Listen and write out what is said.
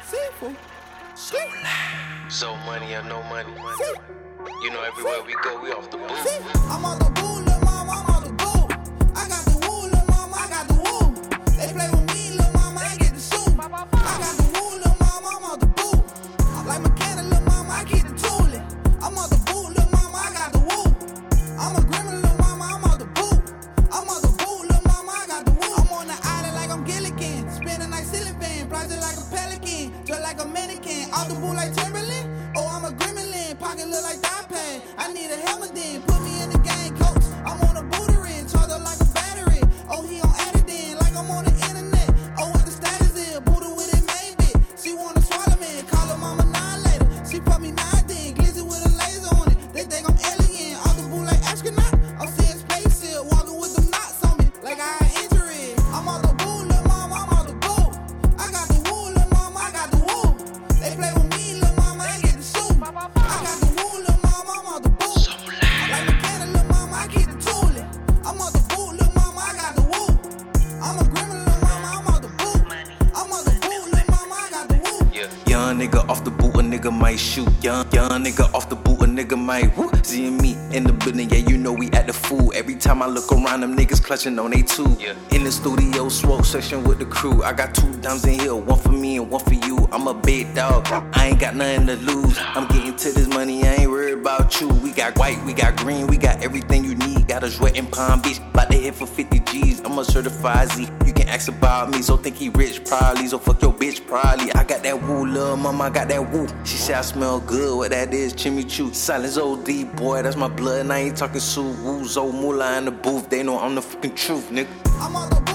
So money or no money. You know everywhere we go, we off the boot. I'm on the boo, lil' mama, I'm on the boo. I got the woo, lil' mama, I got the woo. They play with me, lil' mama, I get the shoe. I got the woo, lil' mama, I'm on the boo. I'm like mechanic, lil' mama, I keep the tooling. I'm on the boo, lil' mama, I got the woo. I'm a gremlin, lil' mama, I'm on the boo. I'm on the boo, lil' mama, I got the woo. I'm on the island like I'm Gilligan. Spend a night ceiling fan, project like a pelican. Just like a mannequin, off the boo like Timberland. Oh, I'm a gremlin, pocket look like that pad. I need a helmet then, put me in the game, coach. I'm on a booterin, charge up like a battery. Oh, he on editing, like I'm on the internet. Oh, what the status is, Buddha with it main bit. She wanna swallow me, call her mama 9 later. She put me 9 then, glizzy with a laser on it. They think I'm alien, off the boo like astronaut. I'm seeing spaceship, walking with them knots on me, like I had injury. I'm on the boo, lil' mama, I'm on the boo. I got the woo, lil' mama, I got the woo. They play with me, lil' mama, I get the shoe. I got the woo, lil' mama, I'm on the boo. I'm like mechanic, lil' mama, I keep the tooling. I'm on the boo, lil' mama, I got the woo. I'm a gremlin, lil' mama, I'm on the boo. I'm on the boo, lil' mama, I got the woo. Young nigga off the boot, a nigga might shoot. Young nigga off the boot, a nigga might woo. Z and me in the building, yeah, you know we at the fool. Every time I look around, them niggas clutching on they two. In the studio, smoke session with the crew. I got 2 dimes in here, one for me and one for you. I'm a big dog, I ain't got nothing to lose. I'm getting to this money, I ain't worried about you. We got white, we got green, we got everything you need. Got us wet in Palm Beach, about to hit for 50 G's. I'm a certified Z, you can ask about me. So think he rich probably, so fuck your bitch probably. I got that woo, lil' mama, I got that woo. She say I smell good, what that is, chimichurri. Silence OD, boy, that's my blood, and I ain't talking Sue. Woo, Zo, Moolah in the booth, they know I'm the fucking truth, nigga. I'm on the